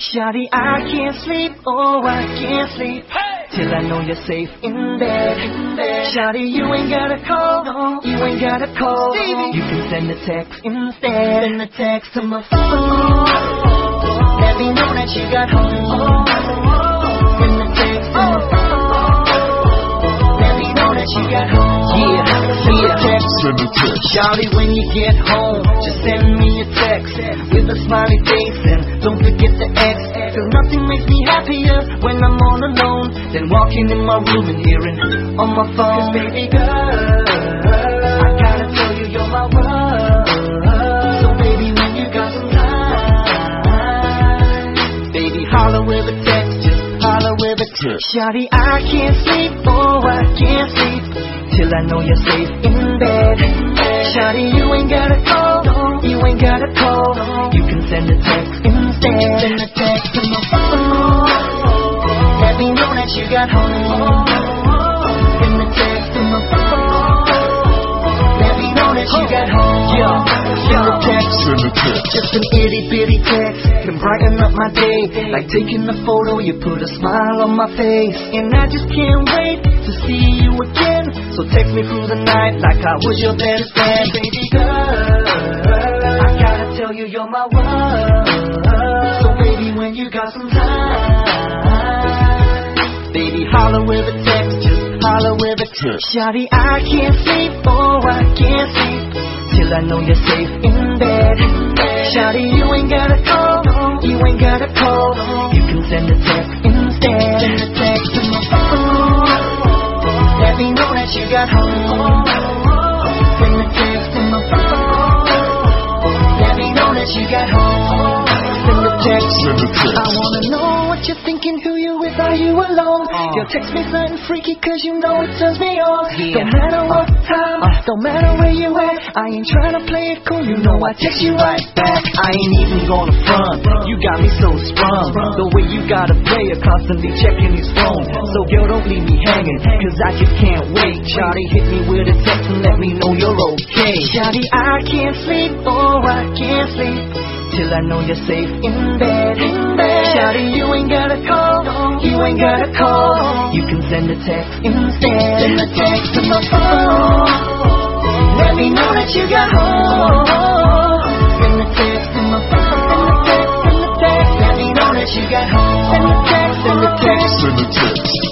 Shawty, I can't sleep, oh I can't sleep till I know you're safe in bed. Shawty, you ain't gotta call, no, you ain't gotta call. You can send a text instead. Send a text to my phone. Let me know that you got home. Send a text to my phone. Let me know that you got home. Send a text. Shawty, when you get home, just send me a text with a smiley face and don't forget the X. Cause nothing makes me happier when I'm all alone than walking in my room and hearing on my phone. Cause baby girl, I gotta tell you you're my world. So baby, when you got some time, baby, holler with a text, just holler with a text. Shawty, I can't sleep, oh I can't sleep till I know you're safe in bed. Shawty, you ain't gotta call, you ain't gotta call. You can send a text instead. Send a text to my phone. Let me know that you got home. Send a text to my phone. Let me know that you got home. Send a text. Just an itty bitty text can brighten up my day. Like taking a photo, you put a smile on my face. And I just can't wait to see you again. So text me through the night like I was your best friend. Baby girl, I gotta tell you you're my world. So baby, when you got some time, baby, holler with a text, just holler with a text. Shawty, I can't sleep, oh I can't sleep till I know you're safe in bed. Shawty, you ain't gotta call, you ain't gotta call. You can send a text instead. Send a text to my phone. Let me know that you got home. Send a text to my phone. Let me know that you got home. Send a text. I wanna know what you're thinking, who you with, are you alone? Girl, text me something freaky cause you know it turns me on. Don't matter what time, don't matter where you at, I ain't tryna play it cool, you know I text you right back. I ain't even gonna front, you got me so sprung. The way you got a player constantly checking his phone. So girl, don't leave me hanging, cause I just can't wait. Shawty, hit me with a text and let me know you're okay. Shawty, I can't sleep, oh I can't sleep till I know you're safe in bed. Shawty, you ain't gotta call, you ain't gotta call. You can send a text instead. Send a text to my phone. Let me know that you got home. Send a text to my phone. Send a text, let me know that you got home. Send a text, send a text, send a text.